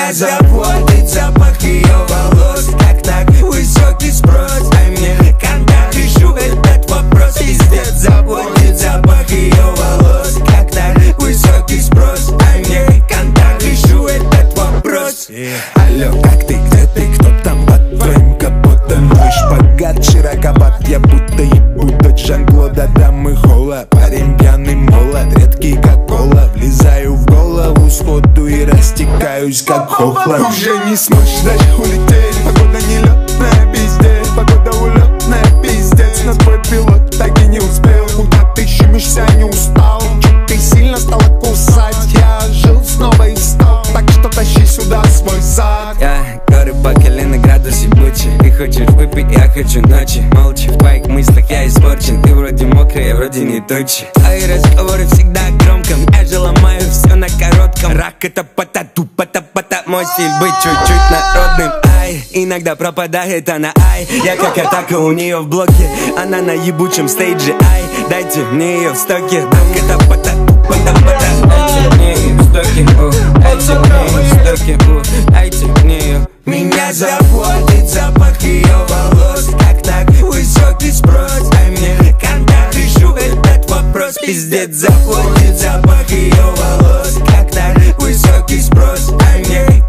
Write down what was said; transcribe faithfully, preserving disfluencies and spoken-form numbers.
Меня заботит запах ее волос, как так высокий спрос. Дай мне контакт, решу этот вопрос. Пиздец, заботит запах ее волос, как так высокий спрос. Дай мне контакт, решу этот вопрос. Алло, как ты, где ты, кто там под твоим капотом? Мой шпагат широковат, я будто ебу дочь Жан-Клода. Дамы хола, парень пьяный молод, редкий как кола. Влезаю в голову сходу и растекаюсь как хохла. Уже не сможешь дальше улететь, погода нелетная, пиздец. Погода улетная, пиздец. Но твой пилот так и не успел. Куда ты щемишься, не устал? Чё ты сильно стала кусать? Я жил снова и встал, так что тащи сюда свой зад. Я горы по колено, градус ебучий. Ты хочешь выпить, я хочу ночи. Молча в твоих мыслях я испорчен. Ты вроде мокрый, я вроде не тучи. Твои разговоры всегда громко, я же ломаю все на коротком. Рак это пата-ту, пата-пата. Мой стиль быть чуть-чуть народным. Ай, иногда пропадает она, ай. Я как атака у нее в блоке. Она на ебучем стейдже, ай. Дайте мне ее в стоке. Рак это пата-ту, пата-пата. Дайте мне ее в стоке, у. Дайте мне ее в стоке, у. Дайте мне ее. Меня заботит запах ее волос, как так высокий спрос. Дай мне контакт, решу этот вопрос. Пиздец, заботит запах ее волос, как так высокий спрос. Дай мне